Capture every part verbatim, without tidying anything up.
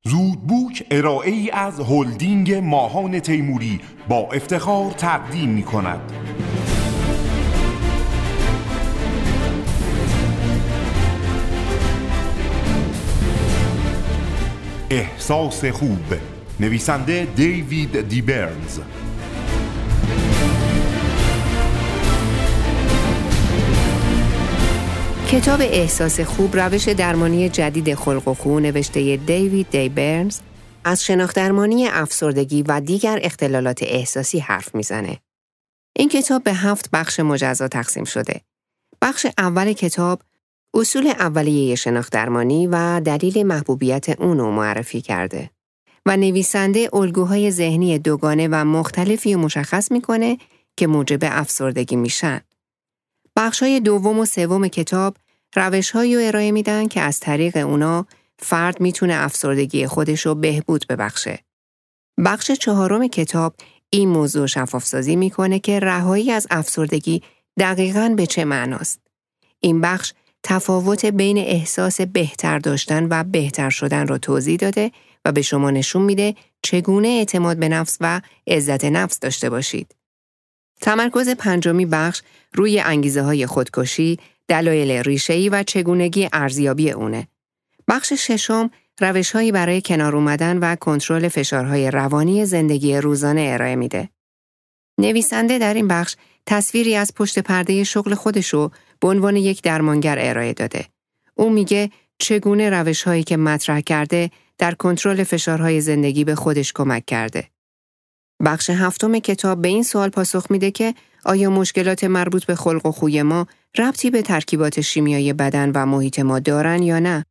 زودبوک ارائه‌ای از هلدینگ ماهان تیموری با افتخار تقدیم می‌کند. احساس خوب، نویسنده دیوید دی برنز. کتاب احساس خوب روش درمانی جدید خلق و خو نوشته دیوید دی برنز از شناخت درمانی افسردگی و دیگر اختلالات احساسی حرف میزنه. این کتاب به هفت بخش مجزا تقسیم شده. بخش اول کتاب اصول اولیه شناخت درمانی و دلیل محبوبیت اون رو معرفی کرده و نویسنده الگوهای ذهنی دوگانه و مختلفی رو مشخص میکنه که موجب افسردگی میشن. بخشای دوم و سوم کتاب روش‌هایی رو ارائه میدن که از طریق اونا فرد میتونه افسردگی خودش رو بهبود ببخشه. بخش چهارم کتاب این موضوع شفاف‌سازی میکنه که رهایی از افسردگی دقیقاً به چه معناست. این بخش تفاوت بین احساس بهتر داشتن و بهتر شدن رو توضیح داده و به شما نشون میده چگونه اعتماد به نفس و عزت نفس داشته باشید. تمرکز پنجمی بخش روی انگیزه های خودکشی، دلایل ریشه‌ای و چگونگی ارزیابی اونه. بخش ششم روش‌هایی برای کنار اومدن و کنترل فشارهای روانی زندگی روزانه ارائه میده. نویسنده در این بخش تصویری از پشت پرده شغل خودشو به عنوان یک درمانگر ارائه داده. او میگه چگونه روش‌هایی که مطرح کرده در کنترل فشارهای زندگی به خودش کمک کرده. بخش هفتم کتاب به این سوال پاسخ میده که آیا مشکلات مربوط به خلق و خوی ما ربطی به ترکیبات شیمیایی بدن و محیط ما دارن یا نه؟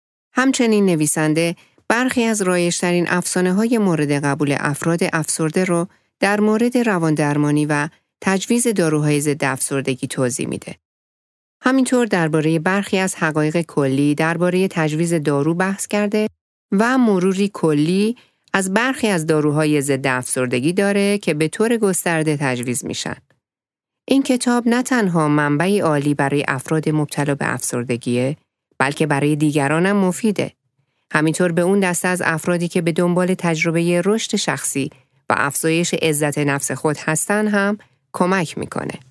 همچنین نویسنده برخی از رایج‌ترین افسانه‌های مورد قبول افراد افسرده رو در مورد رواندرمانی و تجویز داروهای ضد افسردگی توضیح میده. همینطور درباره برخی از حقایق کلی درباره تجویز دارو بحث کرده و مروری کلی از برخی از داروهای ضد افسردگی داره که به طور گسترده تجویز میشن. این کتاب نه تنها منبعی عالی برای افراد مبتلا به افسردگیه، بلکه برای دیگران هم مفیده. همینطور به اون دسته از افرادی که به دنبال تجربه رشد شخصی و افزایش عزت نفس خود هستن هم کمک میکنه.